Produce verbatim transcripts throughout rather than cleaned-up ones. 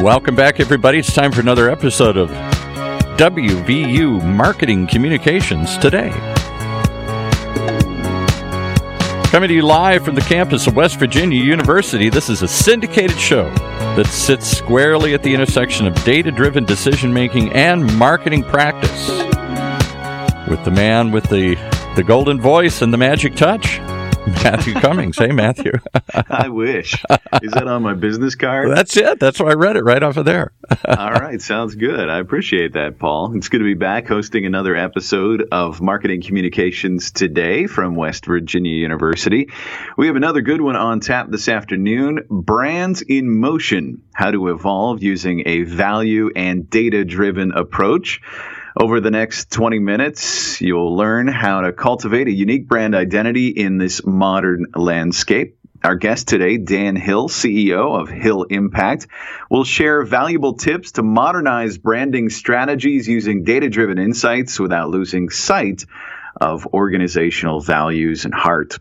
Welcome back, everybody. It's time for another episode of W V U Marketing Communications Today. Coming to you live from the campus of West Virginia University, this is a syndicated show that sits squarely at the intersection of data-driven decision-making and marketing practice. With the man with the, the golden voice and the magic touch, Matthew Cummings. Hey, Matthew. I wish. Is that on my business card? That's it. That's why I read it right off of there. All right. Sounds good. I appreciate that, Paul. It's good to be back hosting another episode of Marketing Communications Today from West Virginia University. We have another good one on tap this afternoon. Brands in Motion, how to evolve using a value and data-driven approach. Over the next twenty minutes, you'll learn how to cultivate a unique brand identity in this modern landscape. Our guest today, Dan Hill, C E O of Hill Impact, will share valuable tips to modernize branding strategies using data-driven insights without losing sight of organizational values and heart.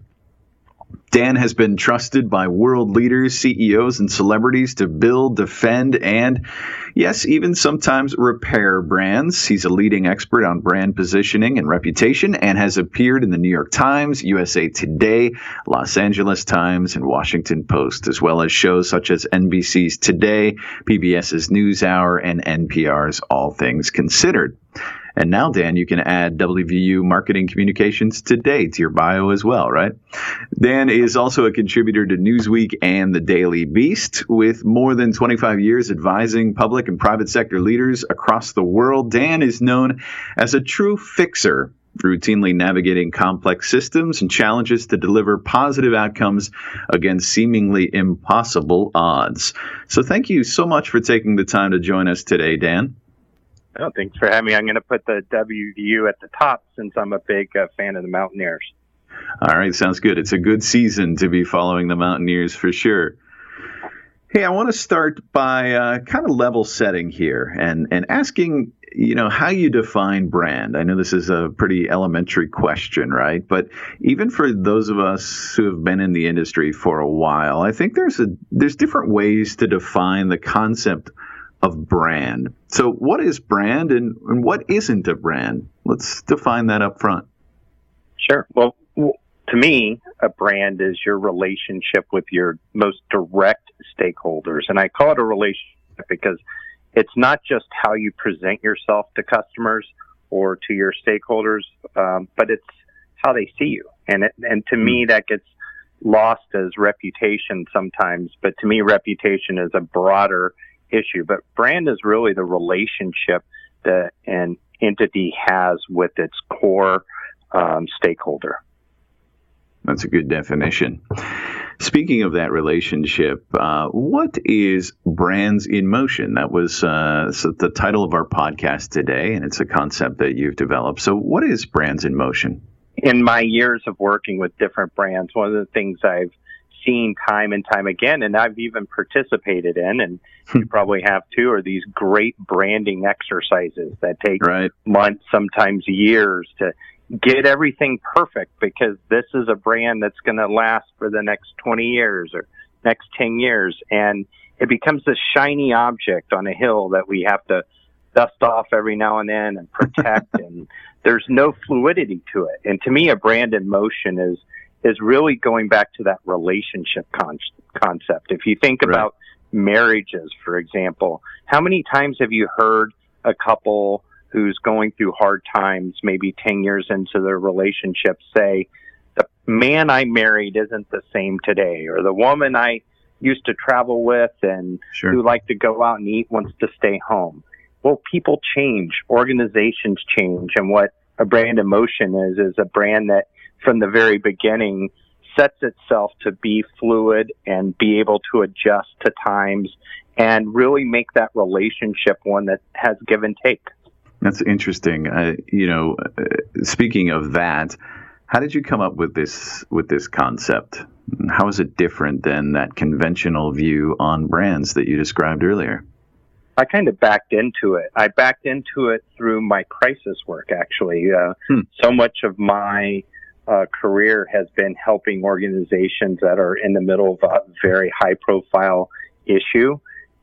Dan has been trusted by world leaders, C E Os, and celebrities to build, defend, and, yes, even sometimes repair brands. He's a leading expert on brand positioning and reputation and has appeared in the New York Times, U S A Today, Los Angeles Times, and Washington Post, as well as shows such as N B C's Today, PBS's NewsHour, and N P R's All Things Considered. And now, Dan, you can add W V U Marketing Communications Today to your bio as well, right? Dan is also a contributor to Newsweek and the Daily Beast. With more than twenty-five years advising public and private sector leaders across the world, Dan is known as a true fixer, routinely navigating complex systems and challenges to deliver positive outcomes against seemingly impossible odds. So thank you so much for taking the time to join us today, Dan. Oh, thanks for having me. I'm going to put the W V U at the top since I'm a big uh, fan of the Mountaineers. All right, sounds good. It's a good season to be following the Mountaineers for sure. Hey, I want to start by uh, kind of level setting here and, and asking, you know, how you define brand. I know this is a pretty elementary question, right? But even for those of us who have been in the industry for a while, I think there's a there's different ways to define the concept of brand. So what is brand and, and what isn't a brand? Let's define that up front. Sure. Well, to me, a brand is your relationship with your most direct stakeholders. And I call it a relationship because it's not just how you present yourself to customers or to your stakeholders, um, but it's how they see you. And it, and to me, that gets lost as reputation sometimes. But to me, reputation is a broader issue, but brand is really the relationship that an entity has with its core um, stakeholder. That's a good definition. Speaking of that relationship, uh, what is Brands in Motion? That was uh, so the title of our podcast today, and it's a concept that you've developed. So what is Brands in Motion? In my years of working with different brands, one of the things I've seen time and time again, and I've even participated in, and you probably have too, are these great branding exercises that take right. months, sometimes years, to get everything perfect because this is a brand that's going to last for the next twenty years or next ten years. And it becomes this shiny object on a hill that we have to dust off every now and then and protect. And there's no fluidity to it. And to me, a brand in motion is is really going back to that relationship con- concept. If you think right. about marriages, for example, how many times have you heard a couple who's going through hard times, maybe ten years into their relationship, say, the man I married isn't the same today, or the woman I used to travel with and sure. who liked to go out and eat wants to stay home. Well, people change, organizations change, and what a brand in motion is, is a brand that from the very beginning sets itself to be fluid and be able to adjust to times and really make that relationship one that has give and take. That's interesting. Uh, you know, uh, speaking of that, how did you come up with this with this concept? How is it different than that conventional view on brands that you described earlier? I kind of backed into it. I backed into it through my crisis work, actually. Uh, hmm. So much of my uh, career has been helping organizations that are in the middle of a very high-profile issue.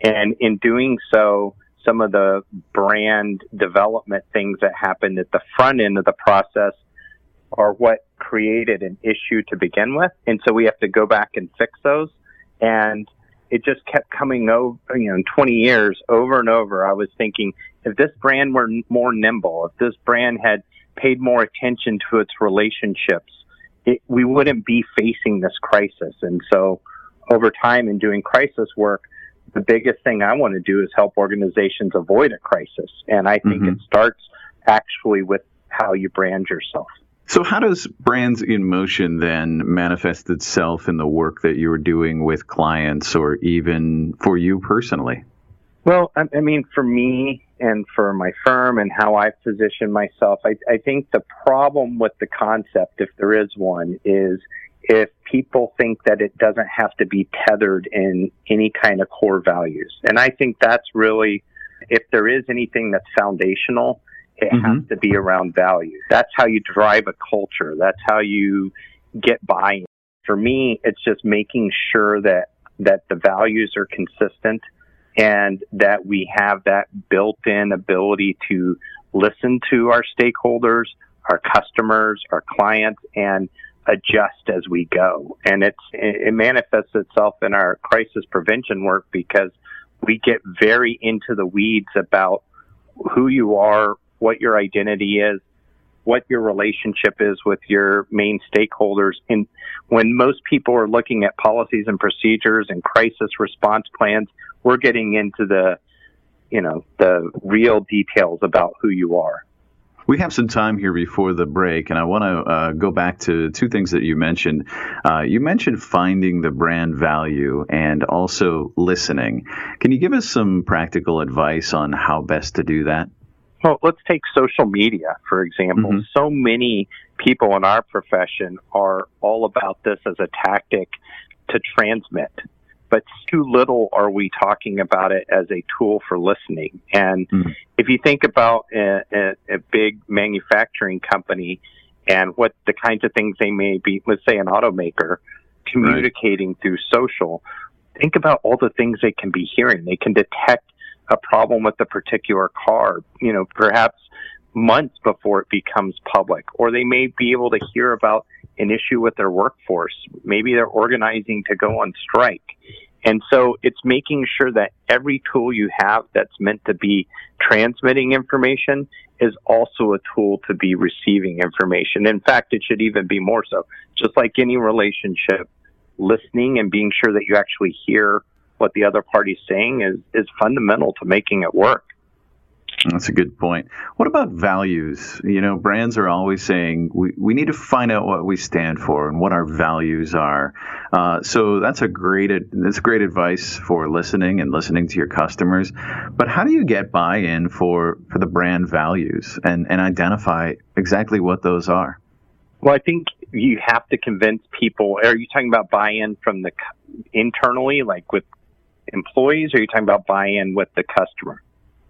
And in doing so, some of the brand development things that happened at the front end of the process are what created an issue to begin with. And so we have to go back and fix those. And it just kept coming over, you know, in twenty years, over and over. I was thinking, if this brand were more nimble, if this brand had paid more attention to its relationships, it, we wouldn't be facing this crisis. And so over time in doing crisis work, the biggest thing I want to do is help organizations avoid a crisis. And I think mm-hmm. it starts actually with how you brand yourself. So how does Brands in Motion then manifest itself in the work that you're doing with clients or even for you personally? Well, I, I mean, for me and for my firm and how I position myself, I, I think the problem with the concept, if there is one, is if people think that it doesn't have to be tethered in any kind of core values. And I think that's really, if there is anything that's foundational, it mm-hmm. has to be around values. That's how you drive a culture. That's how you get buy-in. For me, it's just making sure that, that the values are consistent and that we have that built-in ability to listen to our stakeholders, our customers, our clients, and adjust as we go. And it's, it manifests itself in our crisis prevention work because we get very into the weeds about who you are, what your identity is, what your relationship is with your main stakeholders. And when most people are looking at policies and procedures and crisis response plans, we're getting into the, you know, the real details about who you are. We have some time here before the break, and I want to uh, go back to two things that you mentioned. Uh, you mentioned finding the brand value and also listening. Can you give us some practical advice on how best to do that? Well, let's take social media, for example. Mm-hmm. So many people in our profession are all about this as a tactic to transmit, but too little are we talking about it as a tool for listening. And mm-hmm. if you think about a, a, a big manufacturing company and what the kinds of things they may be, let's say an automaker, communicating right. through social, think about all the things they can be hearing. They can detect a problem with a particular car, you know, perhaps months before it becomes public, or they may be able to hear about an issue with their workforce. Maybe they're organizing to go on strike. And so it's making sure that every tool you have that's meant to be transmitting information is also a tool to be receiving information. In fact, it should even be more so. Just like any relationship, listening and being sure that you actually hear what the other party's saying is, is fundamental to making it work. That's a good point. What about values? You know, brands are always saying we, we need to find out what we stand for and what our values are. Uh, so that's a great that's great advice for listening and listening to your customers. But how do you get buy-in for, for the brand values and, and identify exactly what those are? Well, I think you have to convince people. Are you talking about buy-in from the internally, like with employees, or are you talking about buy-in with the customer?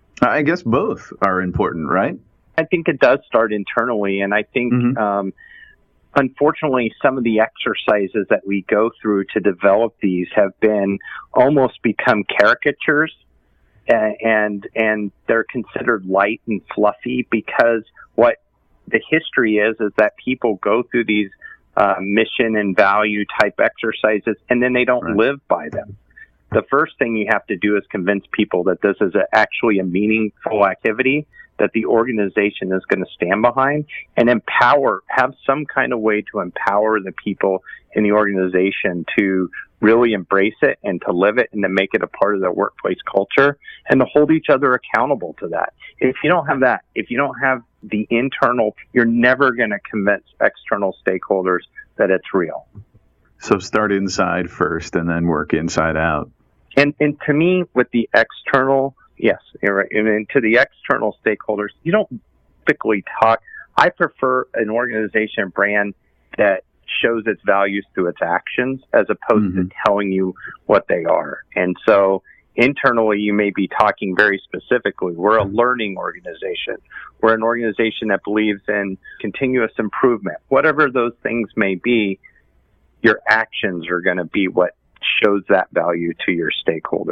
I guess both are important, right? I think it does start internally. And I think, mm-hmm. um, unfortunately, some of the exercises that we go through to develop these have been almost become caricatures, and, and, and they're considered light and fluffy because what the history is, is that people go through these uh, mission and value type exercises and then they don't right. live by them. The first thing you have to do is convince people that this is a, actually a meaningful activity that the organization is going to stand behind, and empower, have some kind of way to empower the people in the organization to really embrace it and to live it and to make it a part of their workplace culture and to hold each other accountable to that. If you don't have that, if you don't have the internal, you're never going to convince external stakeholders that it's real. So start inside first and then work inside out. And and to me, with the external, yes, you're right. I mean, to the external stakeholders, you don't typically talk. I prefer an organization brand that shows its values through its actions as opposed mm-hmm. to telling you what they are. And so internally, you may be talking very specifically. We're a learning organization. We're an organization that believes in continuous improvement. Whatever those things may be, your actions are going to be what shows that value to your stakeholders.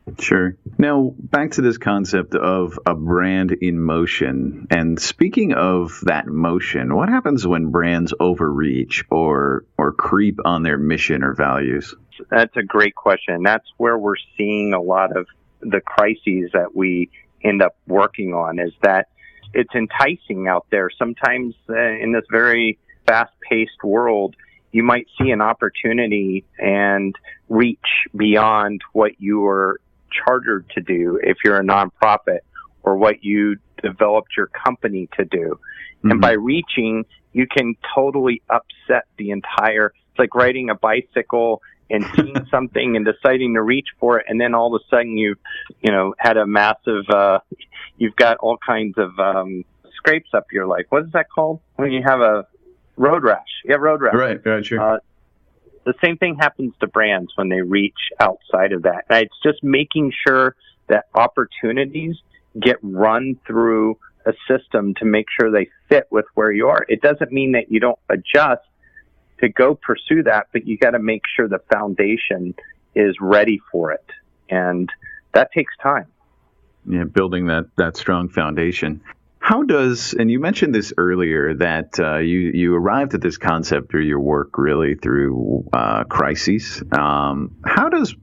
Sure. Now, back to this concept of a brand in motion. And speaking of that motion, what happens when brands overreach or or creep on their mission or values? That's a great question. That's where we're seeing a lot of the crises that we end up working on, is that it's enticing out there. Sometimes uh, in this very fast-paced world, you might see an opportunity and reach beyond what you are chartered to do if you're a nonprofit, or what you developed your company to do. Mm-hmm. And by reaching, you can totally upset the entire, it's like riding a bicycle and seeing something and deciding to reach for it, and then all of a sudden you've, you know, had a massive, uh, you've got all kinds of um, scrapes up your life. What is that called? When you have a road rash. Yeah, road rash. Right, right, sure. Uh, the same thing happens to brands when they reach outside of that. And it's just making sure that opportunities get run through a system to make sure they fit with where you are. It doesn't mean that you don't adjust to go pursue that, but you got to make sure the foundation is ready for it. And that takes time. Yeah, building that, that strong foundation. How does, and you mentioned this earlier, that uh, you, you arrived at this concept through your work really through uh, crises. Um, how does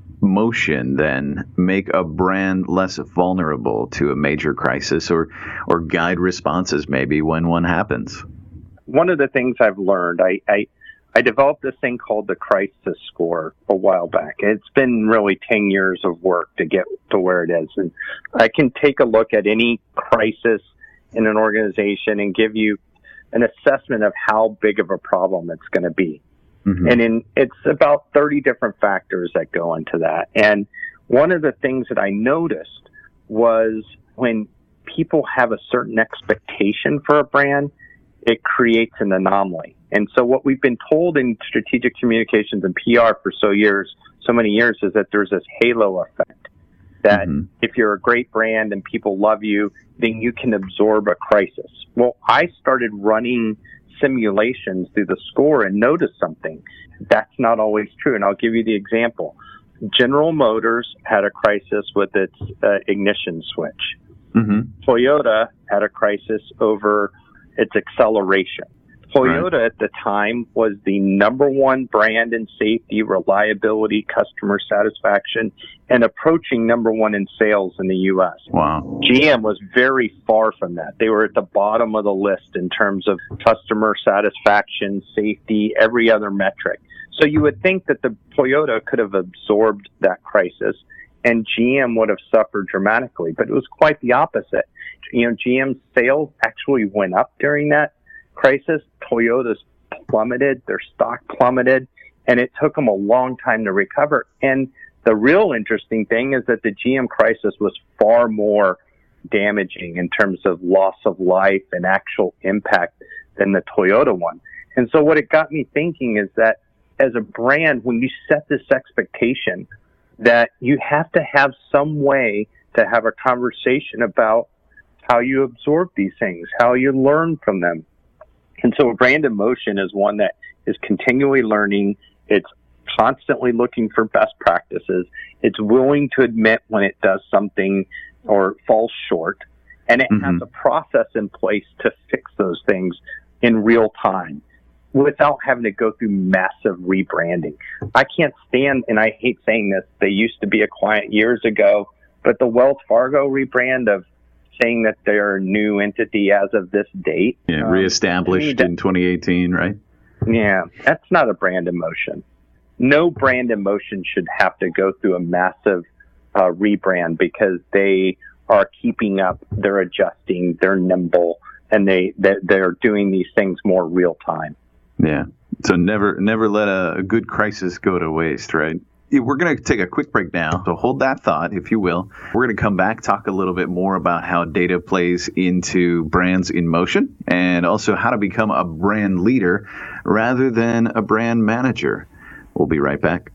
motion then make a brand less vulnerable to a major crisis, or, or guide responses maybe when one happens? One of the things I've learned, I, I, I developed this thing called the crisis score a while back. It's been really ten years of work to get to where it is. And I can take a look at any crisis in an organization and give you an assessment of how big of a problem it's going to be. Mm-hmm. And in, it's about thirty different factors that go into that. And one of the things that I noticed was when people have a certain expectation for a brand, it creates an anomaly. And so what we've been told in strategic communications and P R for so years, so many years, is that there's this halo effect, that mm-hmm. if you're a great brand and people love you, then you can absorb a crisis. Well, I started running simulations through the score and noticed something. That's not always true. And I'll give you the example. General Motors had a crisis with its uh, ignition switch. Mm-hmm. Toyota had a crisis over its acceleration. Toyota right. at the time was the number one brand in safety, reliability, customer satisfaction, and approaching number one in sales in the U S. Wow. G M was very far from that. They were at the bottom of the list in terms of customer satisfaction, safety, every other metric. So you would think that the Toyota could have absorbed that crisis, and G M would have suffered dramatically, but it was quite the opposite. You know, G M's sales actually went up during that crisis. Toyota's plummeted, their stock plummeted, and it took them a long time to recover. And the real interesting thing is that the G M crisis was far more damaging in terms of loss of life and actual impact than the Toyota one. And so what it got me thinking is that as a brand, when you set this expectation, that you have to have some way to have a conversation about how you absorb these things, how you learn from them. And so a brand in motion is one that is continually learning. It's constantly looking for best practices. It's willing to admit when it does something or falls short. And it mm-hmm. has a process in place to fix those things in real time without having to go through massive rebranding. I can't stand, and I hate saying this, they used to be a client years ago, but the Wells Fargo rebrand of saying that they're a new entity as of this date. Yeah, um, reestablished in twenty eighteen, right? Yeah, that's not a brand in motion. No brand in motion should have to go through a massive uh, rebrand because they are keeping up, they're adjusting, they're nimble, and they, they, they're doing these things more real time. Yeah, so never never let a, a good crisis go to waste, right? We're going to take a quick break now, so hold that thought, if you will. We're going to come back, talk a little bit more about how data plays into brands in motion, and also how to become a brand leader rather than a brand manager. We'll be right back.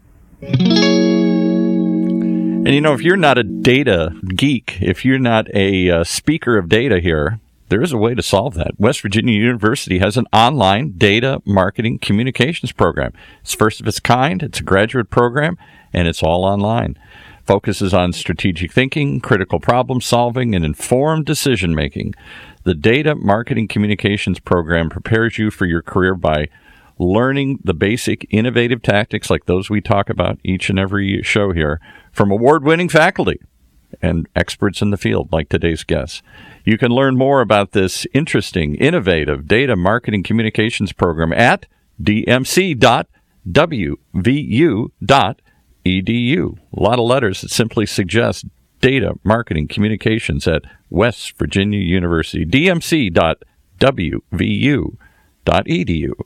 And, you know, if you're not a data geek, if you're not a uh, speaker of data here, there is a way to solve that. West Virginia University has an online data marketing communications program. It's first of its kind. It's a graduate program, and it's all online. Focuses on strategic thinking, critical problem solving, and informed decision making. The Data Marketing Communications program prepares you for your career by learning the basic innovative tactics like those we talk about each and every show here from award-winning faculty and experts in the field like today's guests. You can learn more about this interesting, innovative data marketing communications program at d m c dot w v u dot e d u. A lot of letters that simply suggest data marketing communications at West Virginia University. d m c dot w v u dot e d u.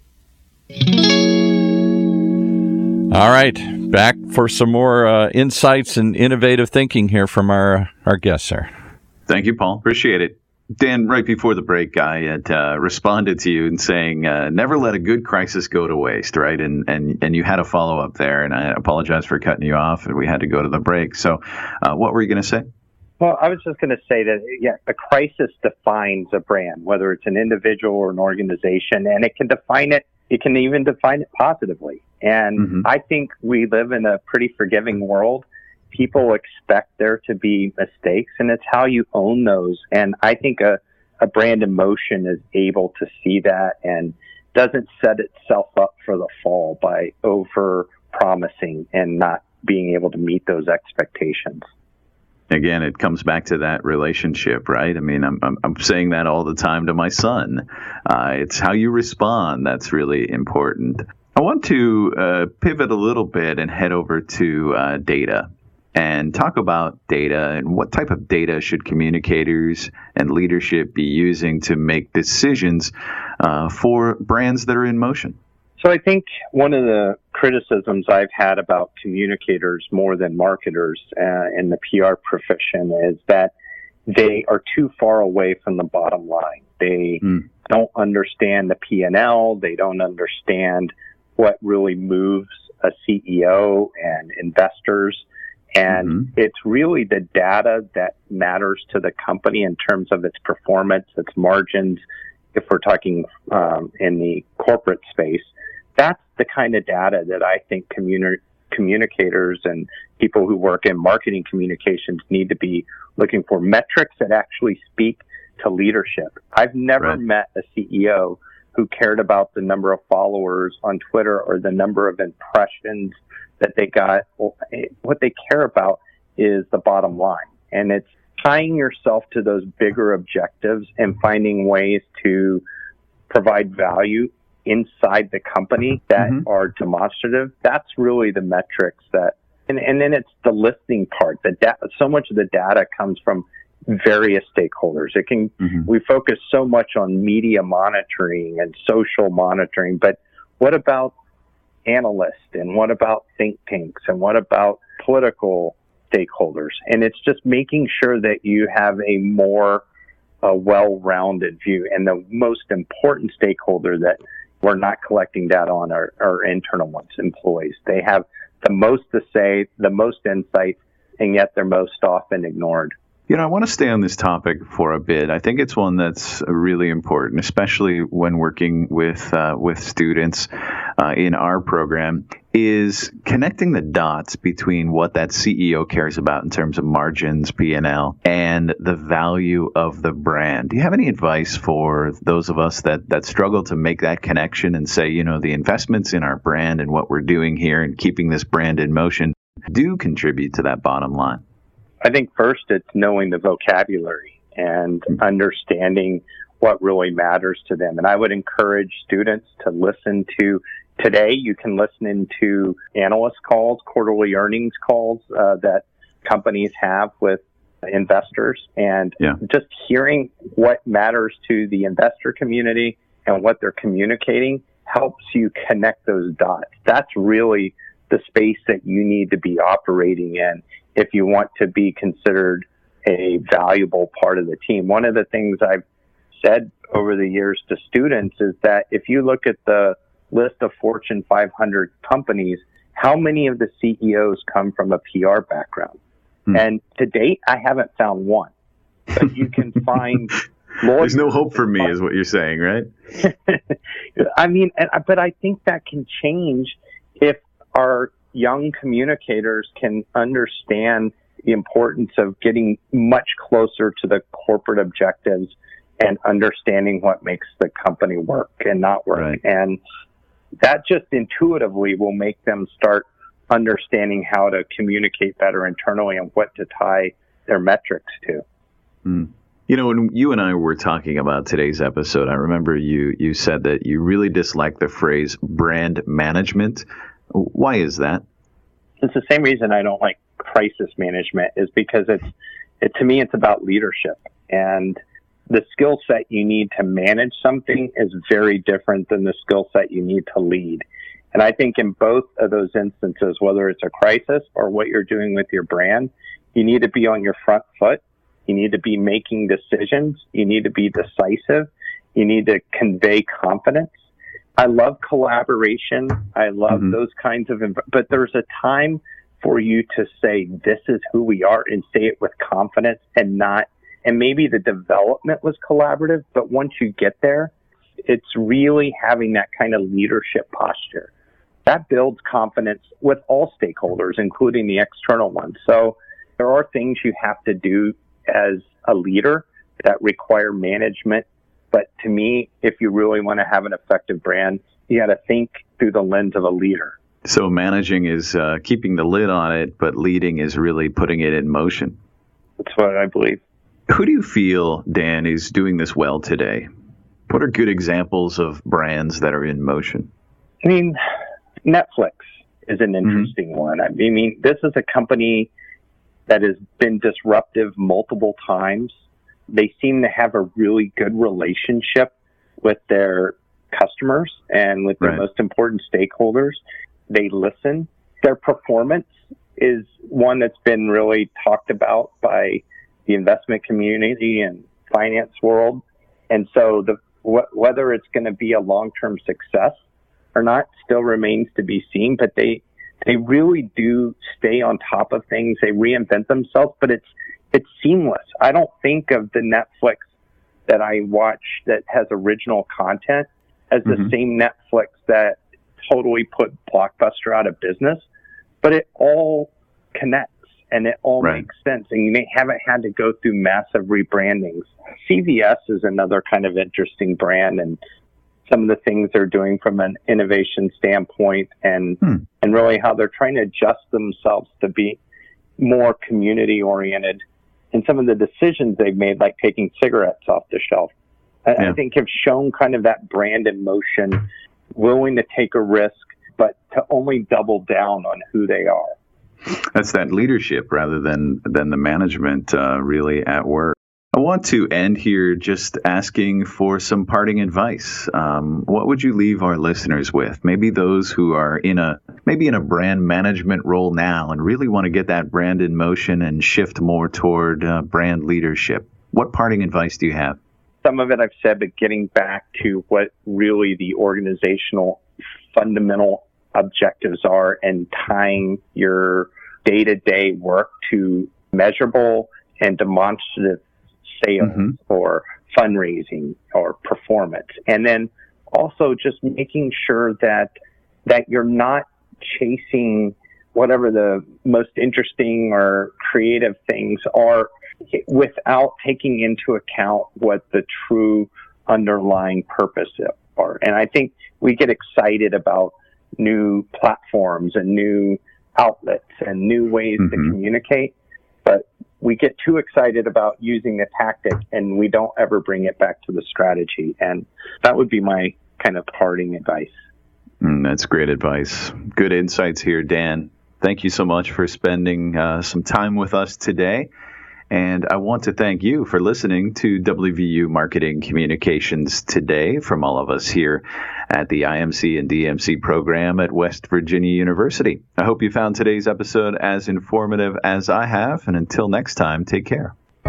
All right, back for some more uh, insights and innovative thinking here from our, our guests, sir. Thank you, Paul. Appreciate it. Dan, right before the break, I had uh, responded to you and saying, uh, never let a good crisis go to waste, right? And and and you had a follow-up there, and I apologize for cutting you off, and we had to go to the break. So uh, what were you going to say? Well, I was just going to say that, yeah, a crisis defines a brand, whether it's an individual or an organization, and it can define it. It can even define it positively. And mm-hmm. I think we live in a pretty forgiving world. People expect there to be mistakes, and it's how you own those. And I think a, a brand in motion is able to see that and doesn't set itself up for the fall by over promising and not being able to meet those expectations. Again, it comes back to that relationship, right? I mean, I'm I'm, I'm saying that all the time to my son. Uh, it's how you respond that's really important. I want to uh, pivot a little bit and head over to uh, data and talk about data and what type of data should communicators and leadership be using to make decisions uh, for brands that are in motion. So I think one of the criticisms I've had about communicators more than marketers uh, in the P R profession is that they are too far away from the bottom line. They mm. don't understand the P and L. They don't understand what really moves a C E O and investors. And mm-hmm. it's really the data that matters to the company in terms of its performance, its margins. If we're talking um, in the corporate space, that's the kind of data that I think communi- communicators and people who work in marketing communications need to be looking for, metrics that actually speak to leadership. I've never right. met a C E O who cared about the number of followers on Twitter or the number of impressions that they got. What they care about is the bottom line. And it's tying yourself to those bigger objectives and finding ways to provide value inside the company that mm-hmm. are demonstrative. That's really the metrics that, and, and then it's the listening part. The da- so much of the data comes from various stakeholders. It can, mm-hmm. we focus so much on media monitoring and social monitoring, but what about analysts and what about think tanks and what about political stakeholders? And it's just making sure that you have a more uh, well-rounded view. And the most important stakeholder that we're not collecting data on are, are internal ones, employees. They have the most to say, the most insight, and yet they're most often ignored. You know, I want to stay on this topic for a bit. I think it's one that's really important, especially when working with uh, with students uh, in our program, is connecting the dots between what that C E O cares about in terms of margins, P and L, and the value of the brand. Do you have any advice for those of us that, that struggle to make that connection and say, you know, the investments in our brand and what we're doing here and keeping this brand in motion do contribute to that bottom line? I think first it's knowing the vocabulary and understanding what really matters to them. And I would encourage students to listen to, today you can listen into analyst calls, quarterly earnings calls uh, that companies have with investors, and yeah. just hearing what matters to the investor community and what they're communicating helps you connect those dots. That's really the space that you need to be operating in if you want to be considered a valuable part of the team. One of the things I've said over the years to students is that if you look at the list of Fortune five hundred companies, how many of the C E Os come from a P R background? Hmm. And to date, I haven't found one. But you can find There's no hope for me, is what you're saying, right? I mean, but I think that can change if our young communicators can understand the importance of getting much closer to the corporate objectives and understanding what makes the company work and not work. Right. And that just intuitively will make them start understanding how to communicate better internally and what to tie their metrics to. Mm. You know, when you and I were talking about today's episode, I remember you, you said that you really dislike the phrase brand management. Why is that? It's the same reason I don't like crisis management, is because it's, it, to me, it's about leadership. And the skill set you need to manage something is very different than the skill set you need to lead. And I think in both of those instances, whether it's a crisis or what you're doing with your brand, you need to be on your front foot. You need to be making decisions. You need to be decisive. You need to convey confidence. I love collaboration. I love mm-hmm. those kinds of, but there's a time for you to say, this is who we are, and say it with confidence and not, and maybe the development was collaborative, but once you get there, it's really having that kind of leadership posture. That builds confidence with all stakeholders, including the external ones. So there are things you have to do as a leader that require management. But to me, if you really want to have an effective brand, you got to think through the lens of a leader. So managing is uh, keeping the lid on it, but leading is really putting it in motion. That's what I believe. Who do you feel, Dan, is doing this well today? What are good examples of brands that are in motion? I mean, Netflix is an interesting mm-hmm. one. I mean, this is a company that has been disruptive multiple times. They seem to have a really good relationship with their customers and with their right. most important stakeholders. They listen. Their performance is one that's been really talked about by the investment community and finance world. And so the wh- whether it's going to be a long-term success or not still remains to be seen, but they they really do stay on top of things. They reinvent themselves, but it's it's seamless. I don't think of the Netflix that I watch that has original content as the mm-hmm. same Netflix that totally put Blockbuster out of business, but it all connects and it all right. makes sense. And you may haven't had to go through massive rebrandings. C V S is another kind of interesting brand, and some of the things they're doing from an innovation standpoint and, hmm. and really how they're trying to adjust themselves to be more community oriented. And some of the decisions they've made, like taking cigarettes off the shelf, I, yeah. I think have shown kind of that brand in motion, willing to take a risk, but to only double down on who they are. That's that leadership rather than, than the management uh, really at work. I want to end here just asking for some parting advice. Um, what would you leave our listeners with? Maybe those who are in a maybe in a brand management role now and really want to get that brand in motion and shift more toward uh, brand leadership. What parting advice do you have? Some of it I've said, but getting back to what really the organizational fundamental objectives are and tying your day-to-day work to measurable and demonstrative sales mm-hmm. or fundraising or performance. And then also just making sure that that you're not chasing whatever the most interesting or creative things are without taking into account what the true underlying purpose are. And I think we get excited about new platforms and new outlets and new ways mm-hmm. to communicate, but we get too excited about using the tactic and we don't ever bring it back to the strategy. And that would be my kind of parting advice. Mm, that's great advice. Good insights here, Dan. Thank you so much for spending uh, some time with us today. And I want to thank you for listening to W V U Marketing Communications Today from all of us here at the I M C and D M C program at West Virginia University. I hope you found today's episode as informative as I have. And until next time, take care.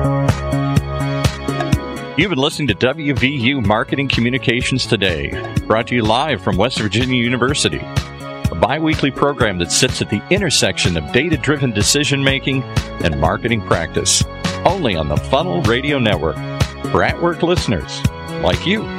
You've been listening to W V U Marketing Communications Today, brought to you live from West Virginia University, a bi-weekly program that sits at the intersection of data-driven decision-making and marketing practice, only on the Funnel Radio Network. for at-work listeners like you.